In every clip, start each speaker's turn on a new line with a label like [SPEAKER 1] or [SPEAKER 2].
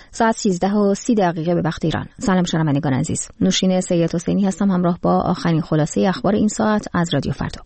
[SPEAKER 1] ساعت 13:30 به وقت ایران. سلام شنوندگان عزیز. نوشین سید حسینی هستم همراه با آخرین خلاصه اخبار این ساعت از رادیو فردا.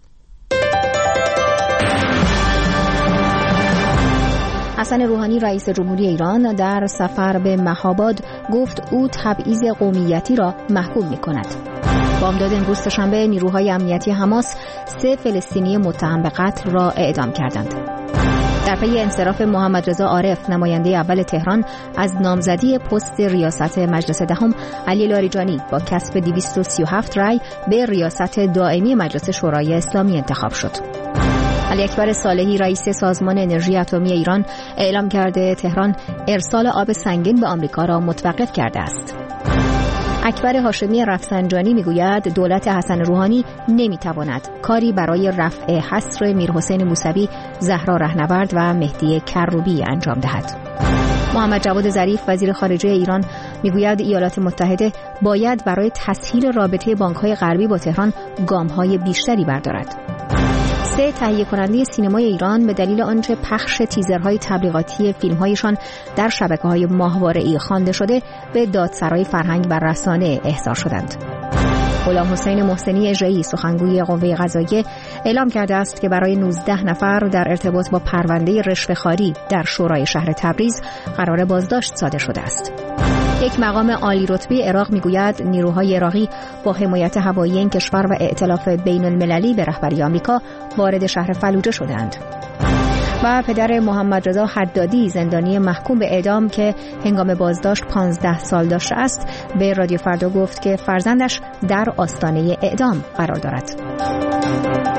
[SPEAKER 1] حسن روحانی رئیس جمهوری ایران در سفر به مهاباد گفت او تبعیض قومیتی را محکوم می‌کند. بامداد امروز سه‌شنبه نیروهای امنیتی حماس 3 فلسطینی متهم به قتل را اعدام کردند. در پی انصراف محمد رضا عارف نماینده اول تهران از نامزدی پست ریاست مجلس دهم، علی لاریجانی با کسب 237 رای به ریاست دائمی مجلس شورای اسلامی انتخاب شد. علی اکبر صالحی رئیس سازمان انرژی اتمی ایران اعلام کرده تهران ارسال آب سنگین به آمریکا را متوقف کرده است. اکبر هاشمی رفسنجانی میگوید دولت حسن روحانی نمیتواند کاری برای رفع حصر میرحسین موسوی، زهرا رهنورد و مهدی کروبی انجام دهد. محمد جواد ظریف وزیر خارجه ایران میگوید ایالات متحده باید برای تسهیل رابطه بانک‌های غربی با تهران گام‌های بیشتری بردارد. 3 تهیه کننده سینمای ایران به دلیل آنچه پخش تیزرهای تبلیغاتی فیلم‌هایشان در شبکه‌های ماهواره‌ای خوانده شده به دادسرای فرهنگ و رسانه احضار شدند. غلام حسین محسنی اژه‌ای سخنگوی قوه قضاییه اعلام کرده است که برای 19 نفر در ارتباط با پرونده رشوه‌خواری در شورای شهر تبریز قرار بازداشت صادر شده است. یک مقام عالی رتبه عراق میگوید نیروهای عراقی با حمایت هوایی این کشور و ائتلاف بین المللی به رهبری آمریکا وارد شهر فلوجه شدند. و پدر محمد رضا حدادی زندانی محکوم به اعدام که هنگام بازداشت 15 سال داشته است به رادیو فردا گفت که فرزندش در آستانه اعدام قرار دارد.